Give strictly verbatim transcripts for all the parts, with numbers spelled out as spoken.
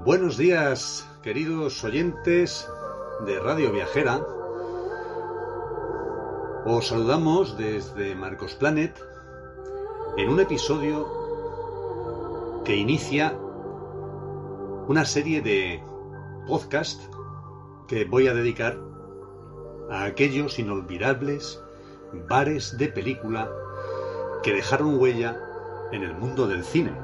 Buenos días, queridos oyentes de Radio Viajera. Os saludamos desde Marcos Planet en un episodio que inicia una serie de podcast que voy a dedicar a aquellos inolvidables bares de película que dejaron huella en el mundo del cine.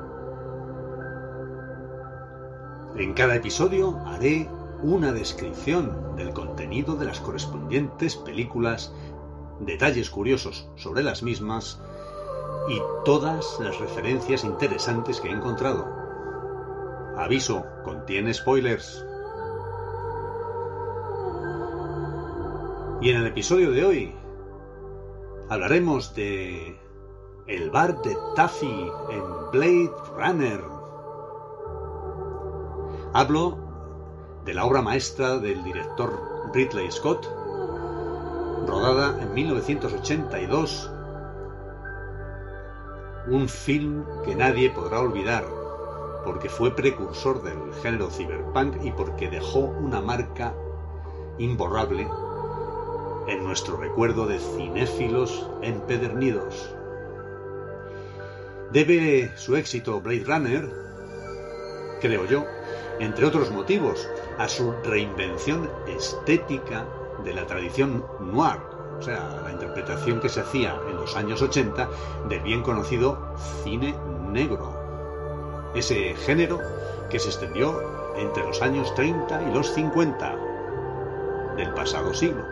En cada episodio haré una descripción del contenido de las correspondientes películas, detalles curiosos sobre las mismas y todas las referencias interesantes que he encontrado. Aviso, contiene spoilers. Y en el episodio de hoy hablaremos de el bar de Taffy en Blade Runner. Hablo de la obra maestra del director Ridley Scott, rodada en mil novecientos ochenta y dos, un film que nadie podrá olvidar porque fue precursor del género cyberpunk y porque dejó una marca imborrable en nuestro recuerdo de cinéfilos empedernidos. Debe su éxito Blade Runner, creo yo, entre otros motivos, a su reinvención estética de la tradición noir, o sea, la interpretación que se hacía en los años ochenta del bien conocido cine negro. Ese género que se extendió entre los años treinta y los cincuenta del pasado siglo.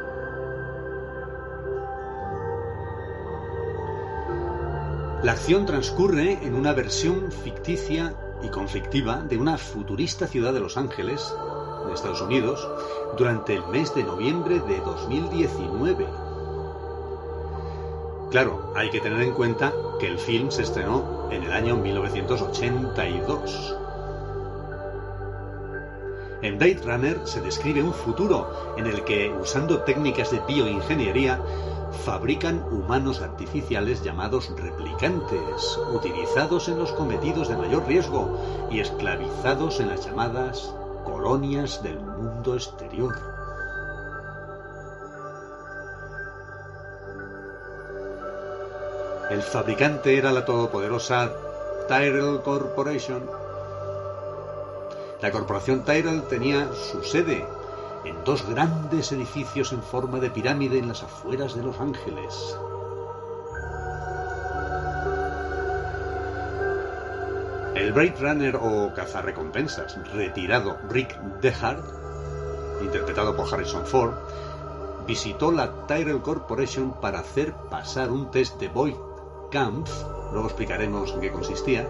La acción transcurre en una versión ficticia y conflictiva de una futurista ciudad de Los Ángeles, de Estados Unidos, durante el mes de noviembre de dos mil diecinueve. Claro, hay que tener en cuenta que el film se estrenó en el año mil novecientos ochenta y dos. En Blade Runner se describe un futuro en el que, usando técnicas de bioingeniería, fabrican humanos artificiales llamados replicantes, utilizados en los cometidos de mayor riesgo y esclavizados en las llamadas colonias del mundo exterior. El fabricante era la todopoderosa Tyrell Corporation. La corporación Tyrell tenía su sede en dos grandes edificios en forma de pirámide en las afueras de Los Ángeles. El Blade Runner o cazarrecompensas retirado Rick Deckard, interpretado por Harrison Ford, visitó la Tyrell Corporation para hacer pasar un test de Void Kampf, luego explicaremos en qué consistía,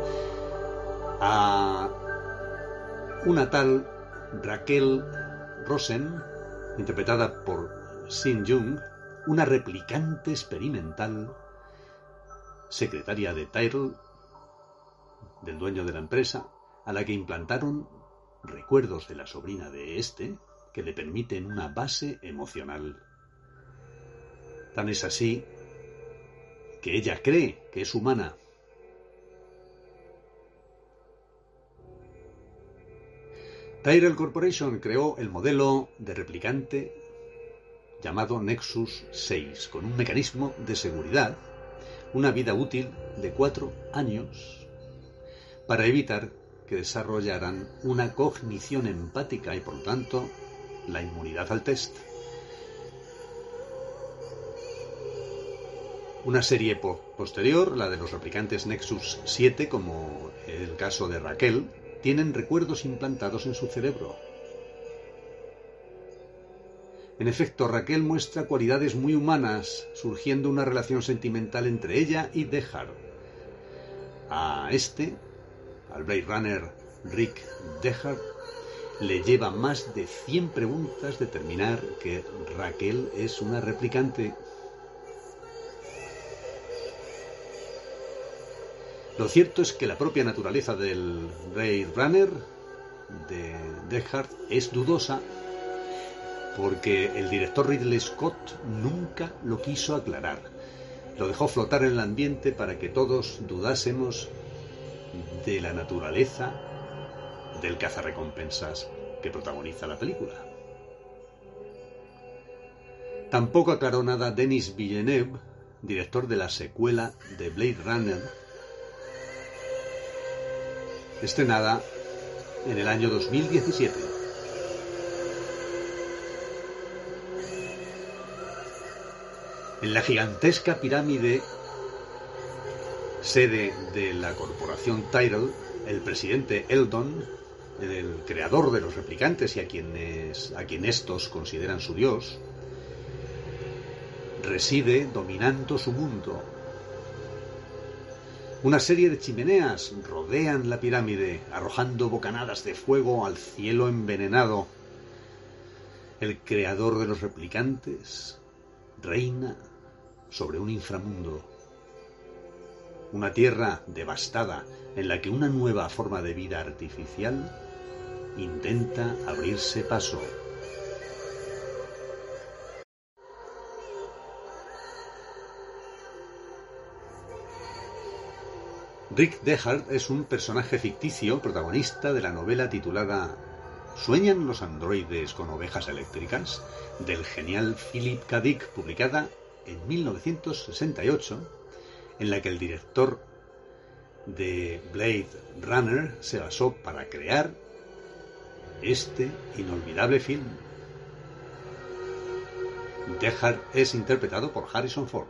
a una tal Raquel Rosen, interpretada por Sin Jung, una replicante experimental, secretaria de Tyrell, del dueño de la empresa, a la que implantaron recuerdos de la sobrina de este que le permiten una base emocional. Tan es así que ella cree que es humana. Tyrell Corporation creó el modelo de replicante llamado Nexus seis, con un mecanismo de seguridad, una vida útil de cuatro años, para evitar que desarrollaran una cognición empática y, por lo tanto, la inmunidad al test. Una serie po- posterior, la de los replicantes Nexus siete, como el caso de Raquel, tienen recuerdos implantados en su cerebro. En efecto, Raquel muestra cualidades muy humanas, surgiendo una relación sentimental entre ella y Deckard. A este, al Blade Runner Rick Deckard, le lleva más de cien preguntas determinar que Raquel es una replicante. Lo cierto es que la propia naturaleza del Blade Runner de Deckard es dudosa, porque el director Ridley Scott nunca lo quiso aclarar. Lo dejó flotar en el ambiente para que todos dudásemos de la naturaleza del cazarrecompensas que protagoniza la película. Tampoco aclaró nada Denis Villeneuve, director de la secuela de Blade Runner, estrenada en el año dos mil diecisiete. En la gigantesca pirámide, sede de la corporación Tyrell, el presidente Eldon, el creador de los replicantes y a quienes a quien estos consideran su dios, reside dominando su mundo. Una serie de chimeneas rodean la pirámide, arrojando bocanadas de fuego al cielo envenenado. El creador de los replicantes reina sobre un inframundo, una tierra devastada en la que una nueva forma de vida artificial intenta abrirse paso. Rick Deckard es un personaje ficticio protagonista de la novela titulada ¿Sueñan los androides con ovejas eléctricas?, del genial Philip K. Dick, publicada en mil novecientos sesenta y ocho, en la que el director de Blade Runner se basó para crear este inolvidable film. Deckard es interpretado por Harrison Ford.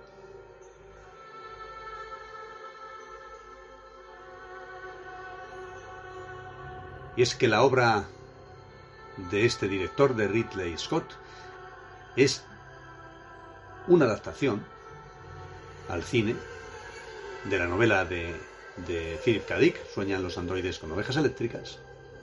Y es que la obra de este director, de Ridley Scott, es una adaptación al cine de la novela de, de Philip K. Dick, Sueñan los androides con ovejas eléctricas,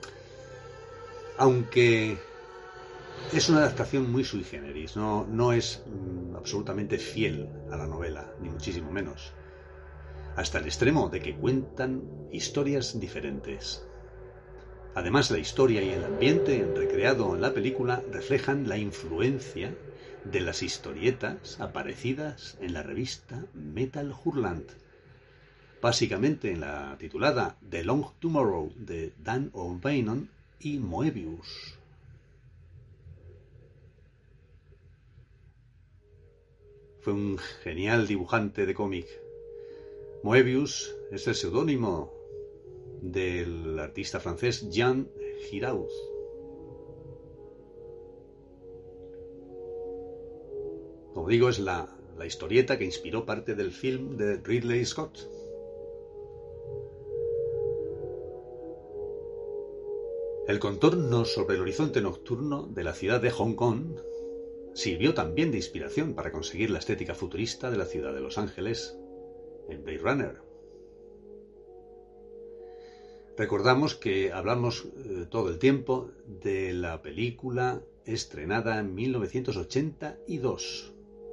aunque es una adaptación muy sui generis, no, no es mm, absolutamente fiel a la novela, ni muchísimo menos, hasta el extremo de que cuentan historias diferentes. Además, la historia y el ambiente recreado en la película reflejan la influencia de las historietas aparecidas en la revista Metal Hurlant, básicamente en la titulada The Long Tomorrow de Dan O'Bannon y Moebius. Fue un genial dibujante de cómic. Moebius es el seudónimo del artista francés Jean Giraud. Como digo, es la, la historieta que inspiró parte del film de Ridley Scott. El contorno sobre el horizonte nocturno de la ciudad de Hong Kong sirvió también de inspiración para conseguir la estética futurista de la ciudad de Los Ángeles en Blade Runner. Recordamos que hablamos eh, todo el tiempo de la película estrenada en mil novecientos ochenta y dos.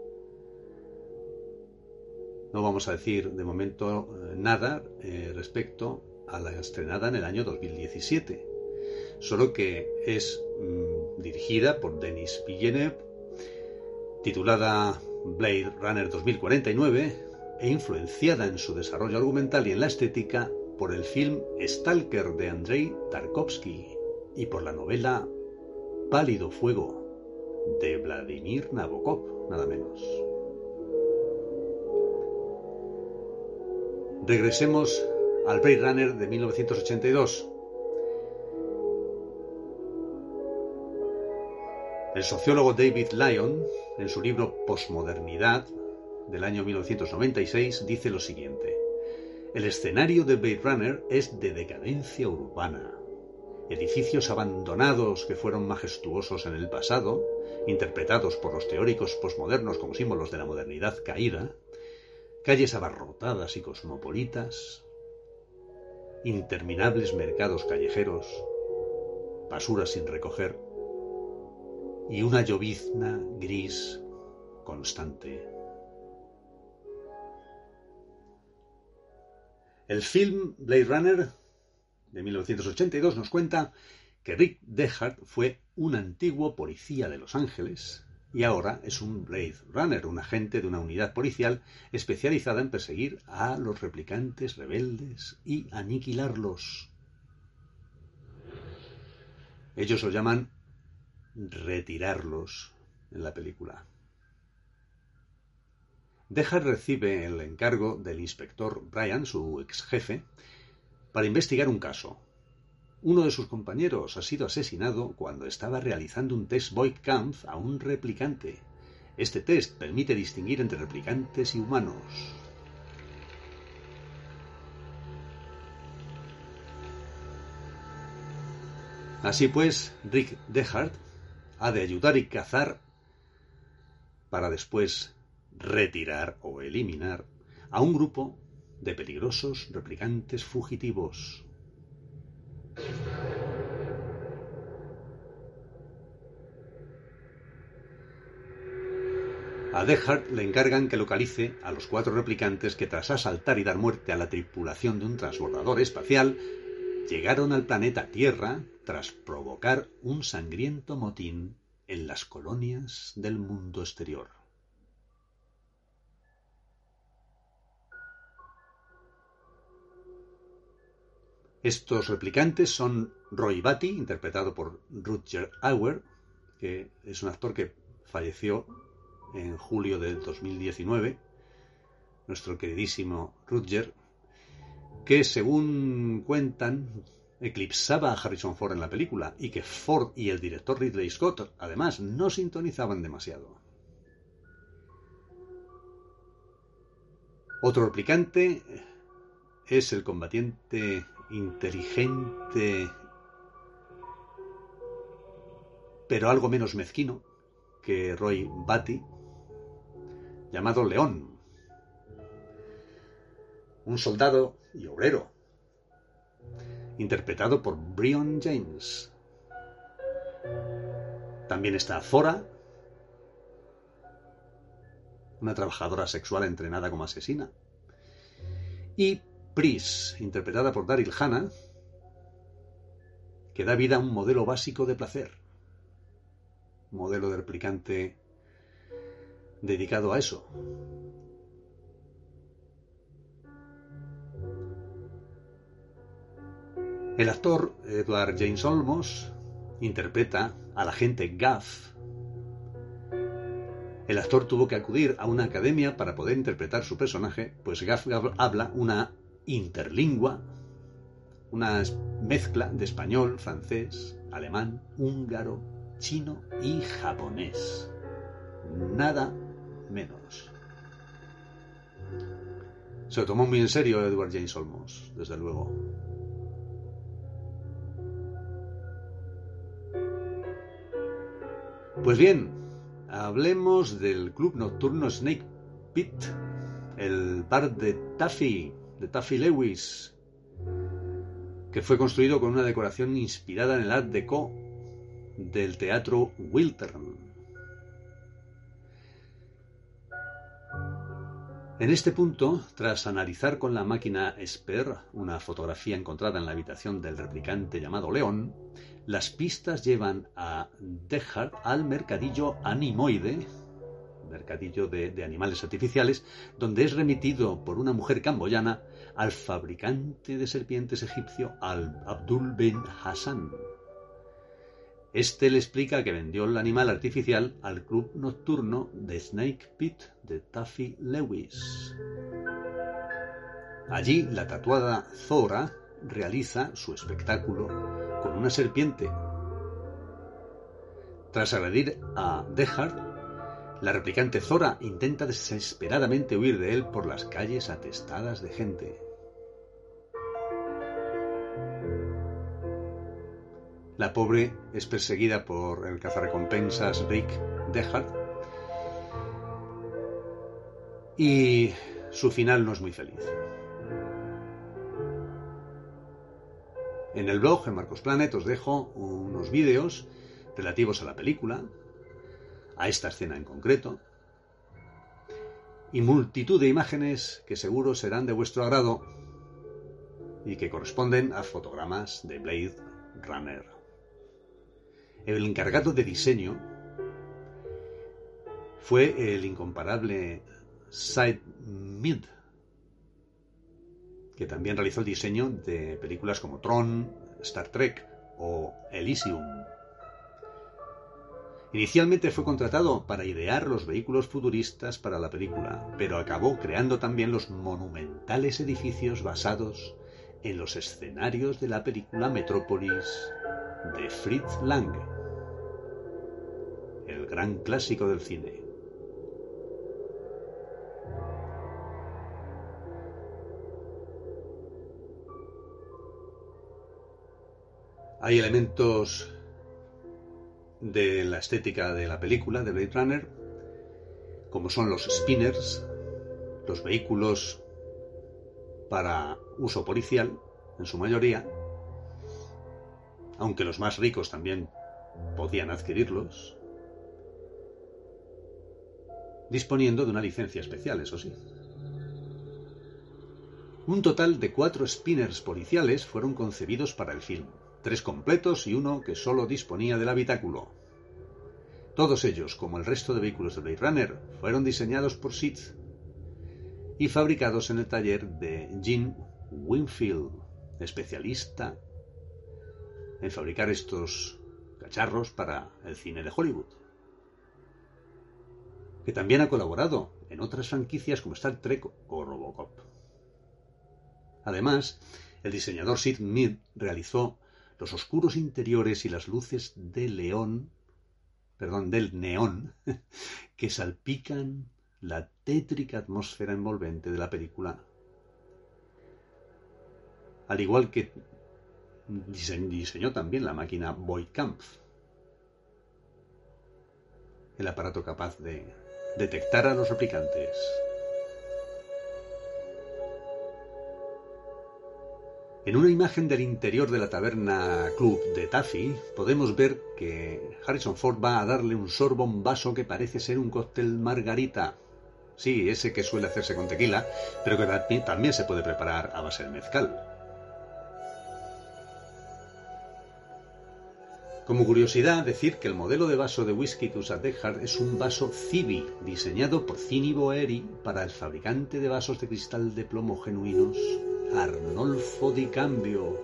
No vamos a decir de momento eh, nada eh, respecto a la estrenada en el año dos mil diecisiete, solo que es mmm, dirigida por Denis Villeneuve, titulada Blade Runner dos mil cuarenta y nueve e influenciada en su desarrollo argumental y en la estética por el film Stalker de Andrei Tarkovsky y por la novela Pálido Fuego de Vladimir Nabokov, nada menos. Regresemos al Blade Runner de mil novecientos ochenta y dos. El sociólogo David Lyon, en su libro Postmodernidad del año mil novecientos noventa y seis, dice lo siguiente: el escenario de Blade Runner es de decadencia urbana. Edificios abandonados que fueron majestuosos en el pasado, interpretados por los teóricos posmodernos como símbolos de la modernidad caída, calles abarrotadas y cosmopolitas, interminables mercados callejeros, basura sin recoger y una llovizna gris constante. El film Blade Runner de mil novecientos ochenta y dos nos cuenta que Rick Deckard fue un antiguo policía de Los Ángeles y ahora es un Blade Runner, un agente de una unidad policial especializada en perseguir a los replicantes rebeldes y aniquilarlos. Ellos lo llaman retirarlos en la película. Deja recibe el encargo del inspector Bryan, su ex jefe, para investigar un caso. Uno de sus compañeros ha sido asesinado cuando estaba realizando un test Voight-Kampff a un replicante. Este test permite distinguir entre replicantes y humanos. Así pues, Rick Deckard ha de ayudar y cazar para después retirar o eliminar a un grupo de peligrosos replicantes fugitivos. A Deckard le encargan que localice a los cuatro replicantes que, tras asaltar y dar muerte a la tripulación de un transbordador espacial, llegaron al planeta Tierra tras provocar un sangriento motín en las colonias del mundo exterior. Estos replicantes son Roy Batty, interpretado por Rutger Hauer, que es un actor que falleció en julio del dos mil diecinueve, nuestro queridísimo Rutger, que según cuentan eclipsaba a Harrison Ford en la película y que Ford y el director Ridley Scott además no sintonizaban demasiado. Otro replicante es el combatiente inteligente pero algo menos mezquino que Roy Batty, llamado León, un soldado y obrero, interpretado por Brion James. También está Zora, una trabajadora sexual entrenada como asesina, y Pris, interpretada por Daryl Hannah, que da vida a un modelo básico de placer, un modelo de replicante dedicado a eso. El actor Edward James Olmos interpreta al agente Gaff. El actor tuvo que acudir a una academia para poder interpretar su personaje, pues Gaff habla una interlingua, una mezcla de español, francés, alemán, húngaro, chino y japonés. Nada menos. Se lo tomó muy en serio Edward James Olmos, desde luego. Pues bien, hablemos del club nocturno Snake Pit, el bar de Taffy, de Taffy Lewis, que fue construido con una decoración inspirada en el Art Deco del teatro Wiltern. En este punto, tras analizar con la máquina Esper una fotografía encontrada en la habitación del replicante llamado León, las pistas llevan a Deckard al mercadillo Animoide, mercadillo de, de animales artificiales, donde es remitido por una mujer camboyana al fabricante de serpientes egipcio Al Abdul bin Hassan. Este le explica que vendió el animal artificial al club nocturno de Snake Pit de Taffy Lewis. Allí la tatuada Zora realiza su espectáculo con una serpiente. Tras agredir a Deckard, la replicante Zora intenta desesperadamente huir de él por las calles atestadas de gente. La pobre es perseguida por el cazarrecompensas Rick Deckard y su final no es muy feliz. En el blog, en Marcos Planet, os dejo unos vídeos relativos a la película, a esta escena en concreto, y multitud de imágenes que seguro serán de vuestro agrado y que corresponden a fotogramas de Blade Runner. El encargado de diseño fue el incomparable Sid Mead, que también realizó el diseño de películas como Tron, Star Trek o Elysium. Inicialmente fue contratado para idear los vehículos futuristas para la película, pero acabó creando también los monumentales edificios basados en los escenarios de la película Metrópolis de Fritz Lang, el gran clásico del cine. Hay elementos de la estética de la película de Blade Runner, como son los spinners, los vehículos para uso policial, en su mayoría, aunque los más ricos también podían adquirirlos, disponiendo de una licencia especial, eso sí. Un total de cuatro spinners policiales fueron concebidos para el film, tres completos y uno que solo disponía del habitáculo. Todos ellos, como el resto de vehículos de Blade Runner, fueron diseñados por Sid y fabricados en el taller de Gene Winfield, especialista en fabricar estos cacharros para el cine de Hollywood, que también ha colaborado en otras franquicias como Star Trek o Robocop. Además, el diseñador Sid Mead realizó los oscuros interiores y las luces de león, perdón, del neón, que salpican la tétrica atmósfera envolvente de la película. Al igual que diseñó también la máquina Voight-Kampff, el aparato capaz de detectar a los replicantes. En una imagen del interior de la taberna Club de Taffy, podemos ver que Harrison Ford va a darle un sorbo a un vaso que parece ser un cóctel margarita. Sí, ese que suele hacerse con tequila, pero que también se puede preparar a base de mezcal. Como curiosidad, decir que el modelo de vaso de whisky que usa Deckard es un vaso Civi, diseñado por Cini Boeri para el fabricante de vasos de cristal de plomo genuinos Arnolfo Di Cambio.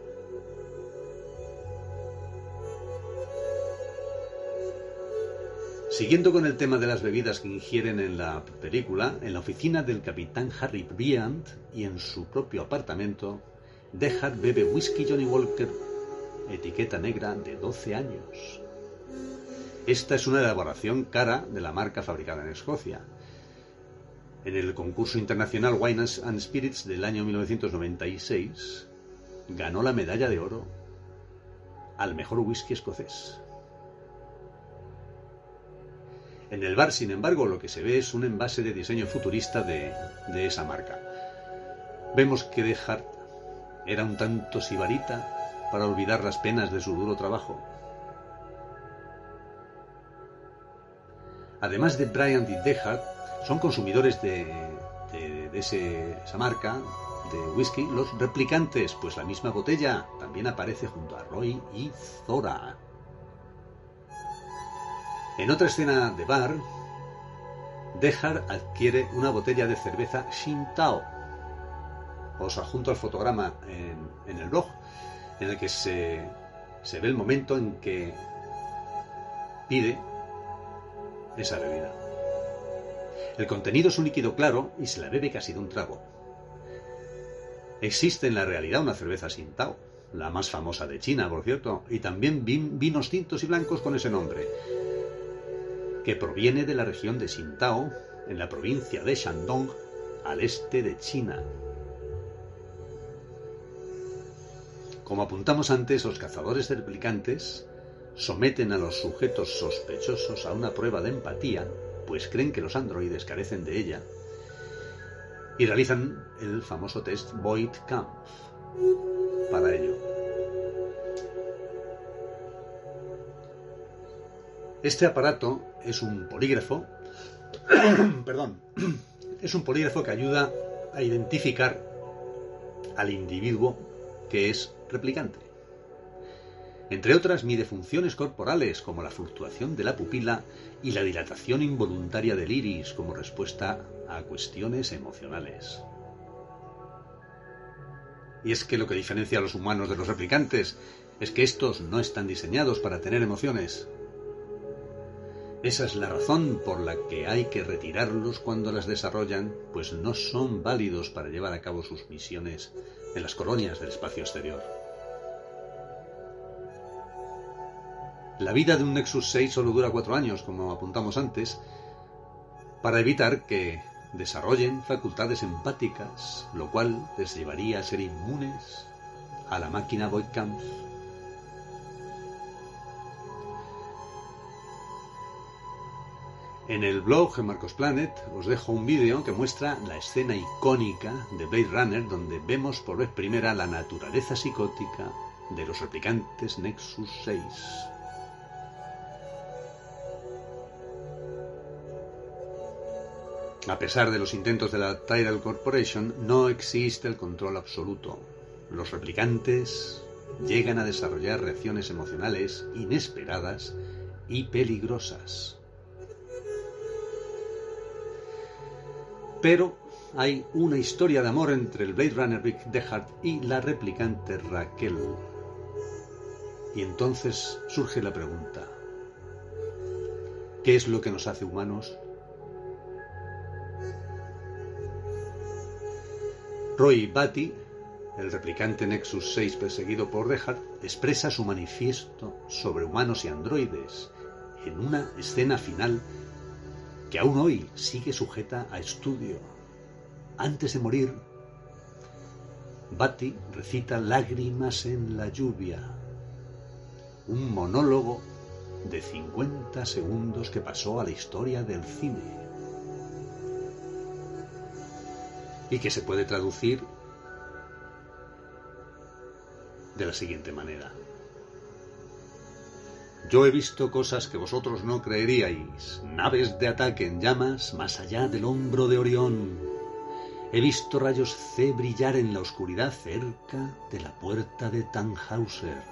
Siguiendo con el tema de las bebidas que ingieren en la película, en la oficina del capitán Harry Briand y en su propio apartamento, Deckard bebe whisky Johnny Walker, etiqueta negra de doce años. Esta es una elaboración cara de la marca fabricada en Escocia. En el concurso internacional Wine and Spirits del año mil novecientos noventa y seis, ganó la medalla de oro al mejor whisky escocés. En el bar, sin embargo, lo que se ve es un envase de diseño futurista de, de esa marca. Vemos que Deckard era un tanto sibarita para olvidar las penas de su duro trabajo. Además de Brian y Deckard, son consumidores de, de, de ese, esa marca de whisky los replicantes, pues la misma botella también aparece junto a Roy y Zora. En otra escena de bar, Deckard adquiere una botella de cerveza Tsingtao. Os adjunto el fotograma en, en el blog, en el que se, se ve el momento en que pide esa bebida. El contenido es un líquido claro y se la bebe casi de un trago. Existe en la realidad una cerveza Tsingtao, la más famosa de China, por cierto, y también vin, vinos tintos y blancos con ese nombre, que proviene de la región de Tsingtao, en la provincia de Shandong, al este de China. Como apuntamos antes, los cazadores de replicantes someten a los sujetos sospechosos a una prueba de empatía, pues creen que los androides carecen de ella, y realizan el famoso test Voight-Kampff para ello. Este aparato es un polígrafo, perdón, es un polígrafo que ayuda a identificar al individuo que es replicante. Entre otras, mide funciones corporales como la fluctuación de la pupila y la dilatación involuntaria del iris como respuesta a cuestiones emocionales. Y es que lo que diferencia a los humanos de los replicantes es que estos no están diseñados para tener emociones. Esa es la razón por la que hay que retirarlos cuando las desarrollan, pues no son válidos para llevar a cabo sus misiones en las colonias del espacio exterior. La vida de un Nexus seis solo dura cuatro años, como apuntamos antes, para evitar que desarrollen facultades empáticas, lo cual les llevaría a ser inmunes a la máquina Voight-Kampff. En el blog en Marcos Planet os dejo un vídeo que muestra la escena icónica de Blade Runner, donde vemos por vez primera la naturaleza psicótica de los replicantes Nexus seis. A pesar de los intentos de la Tyrell Corporation, no existe el control absoluto. Los replicantes llegan a desarrollar reacciones emocionales inesperadas y peligrosas. Pero hay una historia de amor entre el Blade Runner Rick Deckard y la replicante Raquel. Y entonces surge la pregunta: ¿qué es lo que nos hace humanos? Roy Batty, el replicante Nexus seis perseguido por Deckard, expresa su manifiesto sobre humanos y androides en una escena final que aún hoy sigue sujeta a estudio. Antes de morir, Batty recita Lágrimas en la lluvia, un monólogo de cincuenta segundos que pasó a la historia del cine y que se puede traducir de la siguiente manera: yo he visto cosas que vosotros no creeríais, naves de ataque en llamas más allá del hombro de Orión. He visto rayos C brillar en la oscuridad cerca de la puerta de Tannhauser.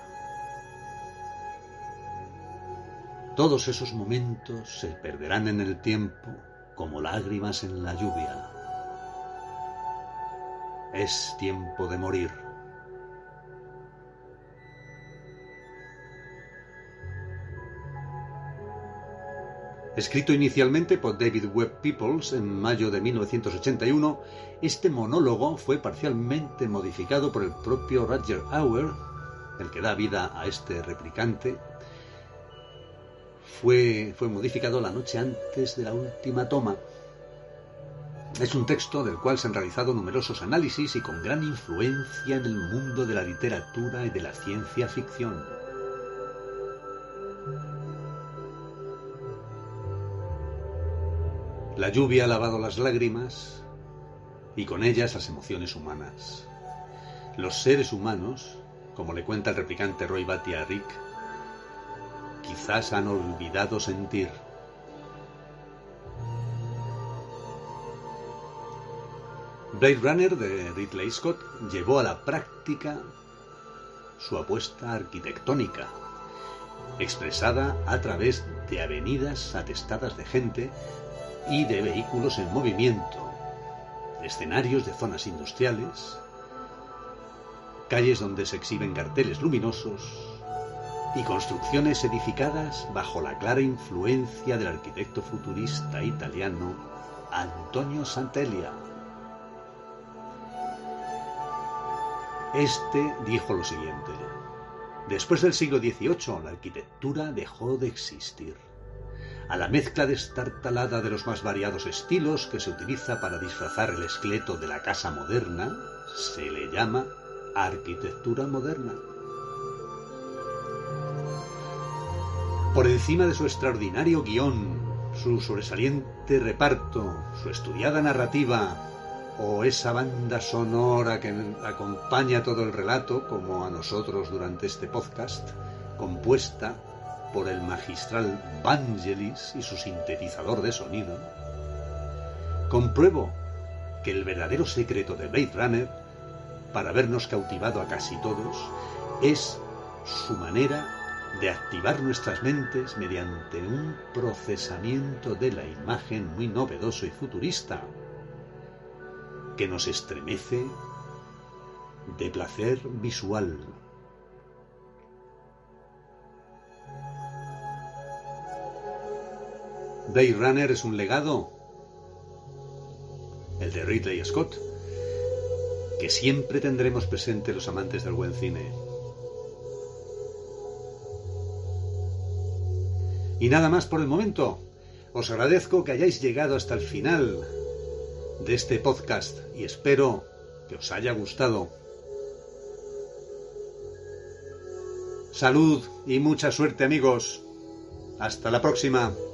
Todos esos momentos se perderán en el tiempo como lágrimas en la lluvia. Es tiempo de morir. Escrito inicialmente por David Webb Peoples en mayo de mil novecientos ochenta y uno, este monólogo fue parcialmente modificado por el propio Rutger Hauer, el que da vida a este replicante. Fue, fue modificado la noche antes de la última toma. Es un texto del cual se han realizado numerosos análisis y con gran influencia en el mundo de la literatura y de la ciencia ficción. La lluvia ha lavado las lágrimas y con ellas las emociones humanas. Los seres humanos, como le cuenta el replicante Roy Batty a Rick, quizás han olvidado sentir. Blade Runner de Ridley Scott llevó a la práctica su apuesta arquitectónica, expresada a través de avenidas atestadas de gente y de vehículos en movimiento, escenarios de zonas industriales, calles donde se exhiben carteles luminosos y construcciones edificadas bajo la clara influencia del arquitecto futurista italiano Antonio Sant'Elia. Este dijo lo siguiente: después del siglo dieciocho, la arquitectura dejó de existir. A la mezcla destartalada de los más variados estilos que se utiliza para disfrazar el esqueleto de la casa moderna se le llama arquitectura moderna. Por encima de su extraordinario guión, su sobresaliente reparto, su estudiada narrativa o esa banda sonora que acompaña todo el relato, como a nosotros durante este podcast, compuesta por el magistral Vangelis y su sintetizador de sonido, compruebo que el verdadero secreto de Blade Runner, para habernos cautivado a casi todos, es su manera de activar nuestras mentes mediante un procesamiento de la imagen muy novedoso y futurista, que nos estremece de placer visual. Blade Runner es un legado, el de Ridley Scott, que siempre tendremos presente los amantes del buen cine. Y nada más por el momento. Os agradezco que hayáis llegado hasta el final de este podcast y espero que os haya gustado. Salud y mucha suerte, amigos. Hasta la próxima.